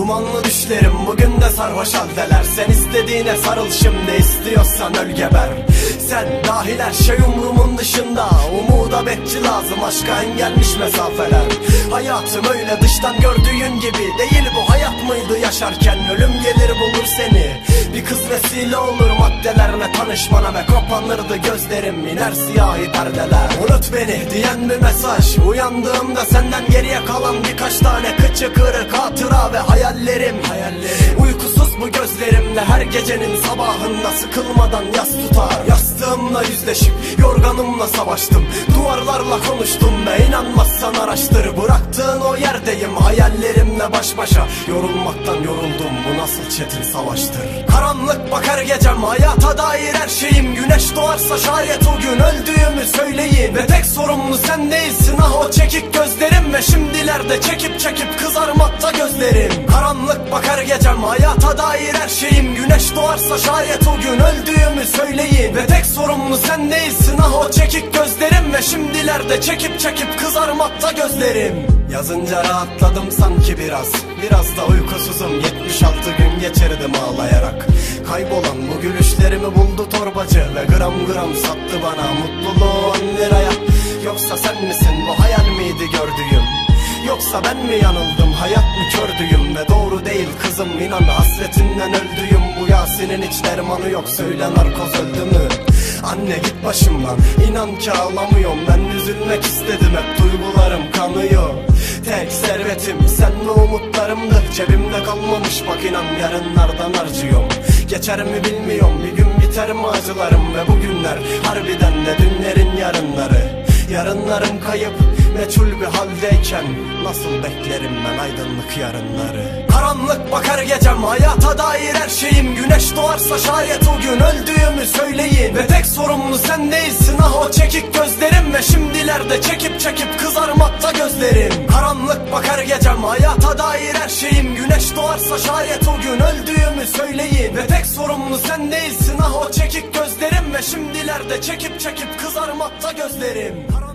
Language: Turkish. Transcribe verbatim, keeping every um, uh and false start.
Dumanlı düşlerim bugün de sarhoş haldeler. Sen istediğine sarıl şimdi, istiyorsan öl geber. Sen dahil her şey umrumun dışında. Umuda bekçi lazım, aşka engelmiş mesafeler. Hayatım öyle dıştan gördüğün gibi değil, bu hayat mıydı yaşarken? Ölüm gelir bulur seni, bir kız vesile olur maddelerle tanışmana ve kapanırdı gözlerim, iner siyahi perdeler. Unut beni diyen bir mesaj, uyandığımda senden geriye kalan birkaç tane kıçı kırık hatıra ve hayallerim, hayallerim. Uykusuz bu gözlerimle her gecenin sabahında sıkılmadan yas tutar. Yastığımla yüzleşip yorganımla savaştım, duvarlarla konuştum ve inanmazsan araştır. Bıraktığın o yerdeyim hayallerimle baş başa, yorulmaktan yoruldum, bu nasıl çetin savaştır. Karanlık bakar gecem, hayata dair her şeyim. Güneş doğarsa şayet o gün öldüğümü söyleyin. Ve tek sorumlu sen değilsin ah o çekik gözlerim. Ve şimdilerde çekip çekip kızarmakta gözlerim. Karanlık bakar gecem, hayata dair her şeyim. Güneş doğarsa şayet o gün öldüğümü söyleyin. Ve tek sorumlu sen değilsin ah o çekik gözlerim. Ve şimdilerde çekip çekip kızarmakta gözlerim. Yazınca rahatladım sanki biraz, biraz da uykusuzum. Yetmiş altı gün geçirdim ağlayarak. Kaybolan bu gülüşlerimi buldu torbacı ve gram gram sattı bana mutluluğu on liraya. Yoksa sen misin bu hayal miydi gördüğüm? Yoksa ben mi yanıldım, hayat mı kördüğüm? Ve doğru değil kızım, inan hasretinden öldüğüm. Bu Yasin'in hiç dermanı yok, söyle narkoz öldü mü? Anne git başımdan, inan ki ağlamıyorum. Ben üzülmek istedim, hep duygularım kanıyor. Tek servetim sen ve umutlarımdır. Cebimde kalmamış bak inan, yarınlardan harcıyorum. Geçer mi bilmiyorum, bir gün biter mi acılarım? Ve bugünler harbiden de dünlerin yarınları. Yarınlarım kayıp, meçhul bir haldeyken nasıl beklerim ben aydınlık yarınları? Karanlık bakar gecem, hayata dair her şeyim. Güneş doğarsa şayet o gün öldüğümü söyleyin. Ve tek sorumlu sen değilsin ah o çekik gözlerim. Ve şimdilerde çekip çekip kızarmakta gözlerim. Karanlık bakar gecem, hayata dair her şeyim. Güneş doğarsa şayet o gün öldüğümü söyleyin. Ve tek sorumlu sen değilsin ah o çekik gözlerim. Ve şimdilerde çekip çekip kızarmakta gözlerim.